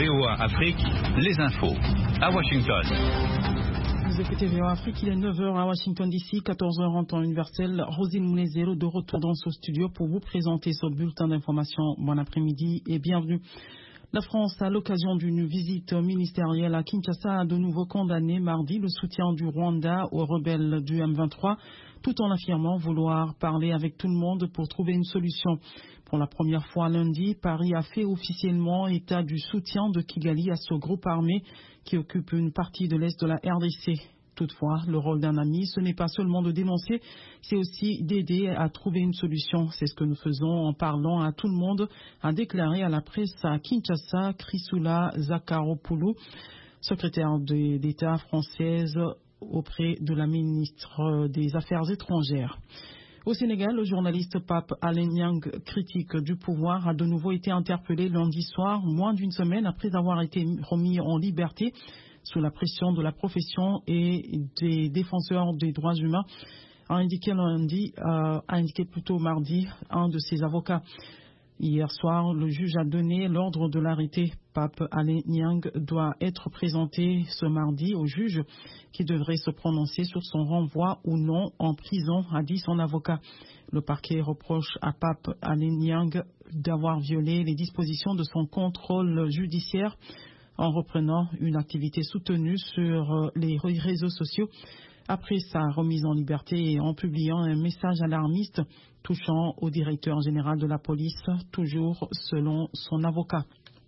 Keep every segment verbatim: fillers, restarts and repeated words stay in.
V O A Afrique, les infos. À Washington. Vous écoutez V O A Afrique, il est neuf heures à Washington D C, quatorze heures en temps universel. Rosine Moulezelo de retour dans ce studio pour vous présenter ce bulletin d'information. Bon après-midi et bienvenue. La France, à l'occasion d'une visite ministérielle à Kinshasa, a de nouveau condamné mardi le soutien du Rwanda aux rebelles du M vingt-trois, tout en affirmant vouloir parler avec tout le monde pour trouver une solution. Pour la première fois lundi, Paris a fait officiellement état du soutien de Kigali à ce groupe armé qui occupe une partie de l'est de la R D C. Toutefois, le rôle d'un ami, ce n'est pas seulement de dénoncer, c'est aussi d'aider à trouver une solution. C'est ce que nous faisons en parlant à tout le monde, a déclaré à la presse à Kinshasa Chrysoula Zakharopoulou, secrétaire d'État française auprès de la ministre des Affaires étrangères. Au Sénégal, le journaliste Pape Alé Niang, critique du pouvoir, a de nouveau été interpellé lundi soir, moins d'une semaine après avoir été remis en liberté sous la pression de la profession et des défenseurs des droits humains, a indiqué lundi, euh, a indiqué plutôt mardi un de ses avocats. Hier soir, le juge a donné l'ordre de l'arrêter. Pape Alé Niang doit être présenté ce mardi au juge qui devrait se prononcer sur son renvoi ou non en prison, a dit son avocat. Le parquet reproche à Pape Alé Niang d'avoir violé les dispositions de son contrôle judiciaire en reprenant une activité soutenue sur les réseaux sociaux après sa remise en liberté et en publiant un message alarmiste touchant au directeur général de la police, toujours selon son avocat.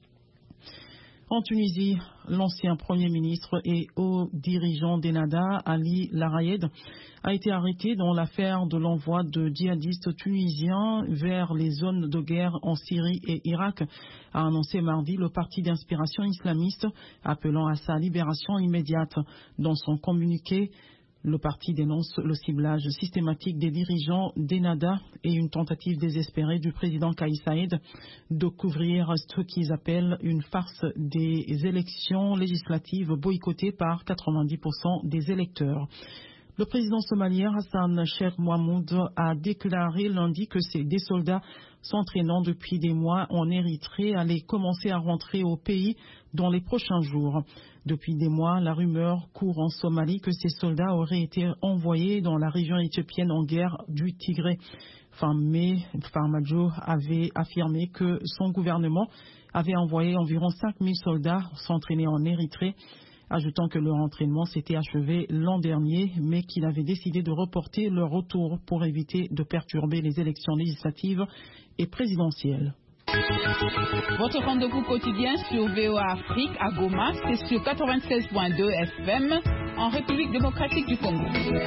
En Tunisie, l'ancien Premier ministre et haut dirigeant d'Ennahda, Ali Larayed, a été arrêté dans l'affaire de l'envoi de djihadistes tunisiens vers les zones de guerre en Syrie et Irak, a annoncé mardi le parti d'inspiration islamiste, appelant à sa libération immédiate. Dans son communiqué, le parti dénonce le ciblage systématique des dirigeants d'Ennahda et une tentative désespérée du président Kais Saied de couvrir ce qu'ils appellent une farce des élections législatives boycottées par quatre-vingt-dix pour cent des électeurs. Le président somalien Hassan Sheikh Mohamud a déclaré lundi que des soldats s'entraînant depuis des mois en Érythrée allaient commencer à rentrer au pays dans les prochains jours. Depuis des mois, la rumeur court en Somalie que ces soldats auraient été envoyés dans la région éthiopienne en guerre du Tigré. Fin mai, Farmajo avait affirmé que son gouvernement avait envoyé environ cinq mille soldats s'entraîner en Érythrée, ajoutant que leur entraînement s'était achevé l'an dernier, mais qu'il avait décidé de reporter leur retour pour éviter de perturber les élections législatives et présidentielles. Votre rendez-vous quotidien sur V O A Afrique à Goma, c'est sur quatre-vingt-seize point deux F M en République démocratique du Congo.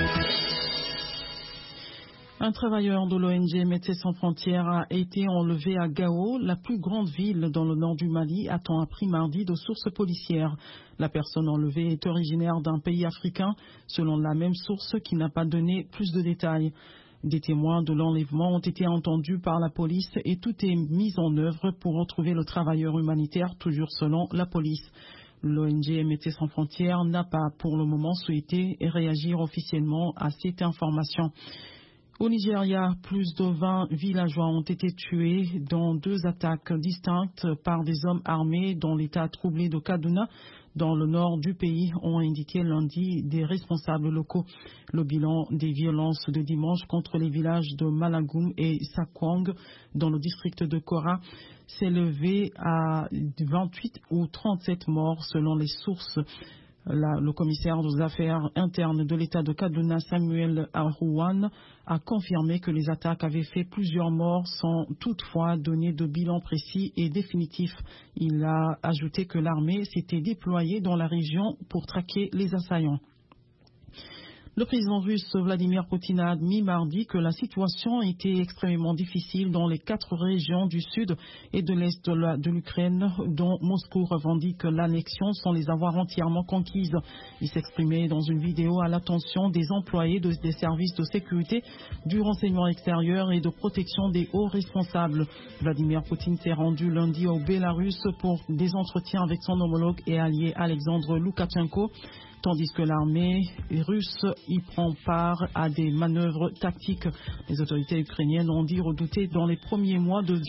Un travailleur de l'O N G Médecins sans frontières a été enlevé à Gao, la plus grande ville dans le nord du Mali, a-t-on appris mardi de sources policières. La personne enlevée est originaire d'un pays africain, selon la même source qui n'a pas donné plus de détails. Des témoins de l'enlèvement ont été entendus par la police et tout est mis en œuvre pour retrouver le travailleur humanitaire, toujours selon la police. L'O N G Médecins sans frontières n'a pas pour le moment souhaité réagir officiellement à cette information. Au Nigeria, plus de vingt villageois ont été tués dans deux attaques distinctes par des hommes armés dans l'état troublé de Kaduna, dans le nord du pays, ont indiqué lundi des responsables locaux. Le bilan des violences de dimanche contre les villages de Malagum et Sakwang, dans le district de Kora, s'est élevé à vingt-huit ou trente-sept morts selon les sources. La, le commissaire aux affaires internes de l'État de Kaduna, Samuel Arouane, a confirmé que les attaques avaient fait plusieurs morts sans toutefois donner de bilan précis et définitif. Il a ajouté que l'armée s'était déployée dans la région pour traquer les assaillants. Le président russe Vladimir Poutine a admis mardi que la situation était extrêmement difficile dans les quatre régions du sud et de l'est de l'Ukraine, dont Moscou revendique l'annexion sans les avoir entièrement conquises. Il s'exprimait dans une vidéo à l'attention des employés de, des services de sécurité, du renseignement extérieur et de protection des hauts responsables. Vladimir Poutine s'est rendu lundi au Bélarus pour des entretiens avec son homologue et allié Alexandre Loukachenko, tandis que l'armée russe y prend part à des manœuvres tactiques. Les autorités ukrainiennes ont dit redouter dans les premiers mois de